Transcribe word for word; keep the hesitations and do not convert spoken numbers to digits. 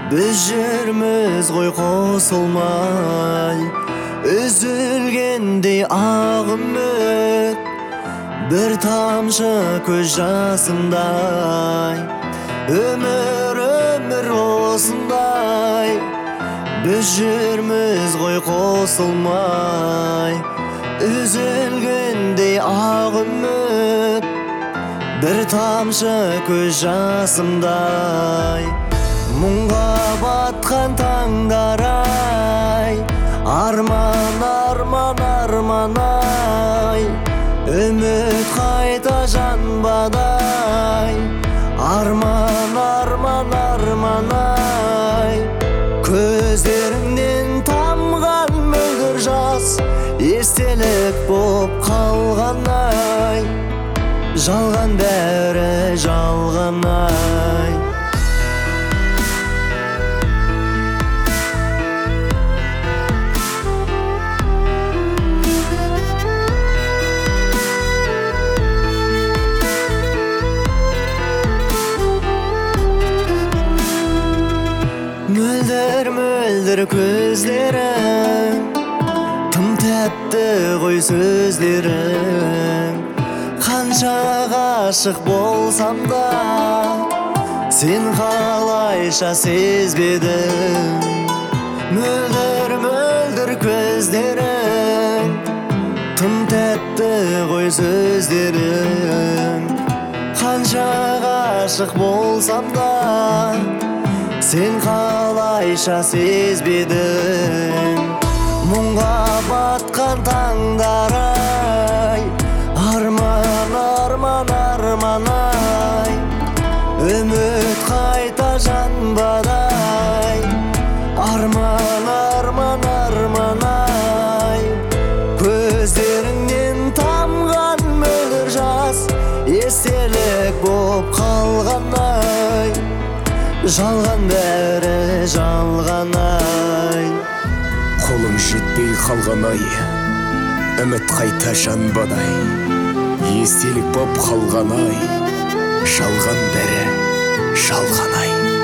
Біз жүрміз ғой қосылмай, үзілгендей ақ үміт, бір тамшы көз жасындай. Өмір, өмір осындай, біз жүрміз ғой қосылмай, үзілгендей ақ үміт, бір тамшы көз жасымдай. Мұңға батқан таңдар-ай, арман, арман, арман ай, үміт қайта жанбадай. Арман, арман, арман ай, көздеріңнен тамған мөлдір жас, естелік боп қалған ай, жалған бәрі жалған ай. Мөлдір, мөлдір көздерің, тым тәтті ғой сөздерің. Қанша ғашық болсам да, сен қалайша сезбедің. Мөлдір, мөлдір көздерің, тым тәтті ғой сөздерің. Қанша ғашық болсам да, сен қалайша сезбедің. Мұңға батқан таңдар-ай, арман, арман, арман ай, үміт қайта жанбадай. Арман, арман, арман ай, көздеріңнен тамған мөлдір жас, естелік боп қалған ай, жалған бәрі жалған ай. Қолым жетпей қалған ай, үміт қайта жанбадай. Естелік боп қалған ай, жалған бәрі жалған ай.